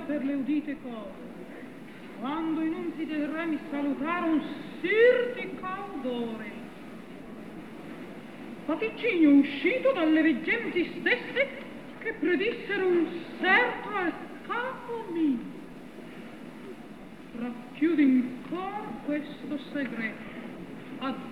per le udite cose. Quando in un si del re mi salutaron sirtica odore. Vaticigno uscito dalle veggenti stesse che predissero un certo al capo mio. Racchiudi in cor questo segreto. Addio.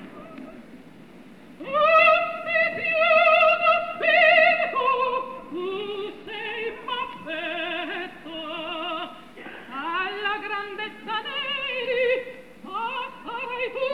Tu sei m'affetto alla grandezza neri, ma sarai tu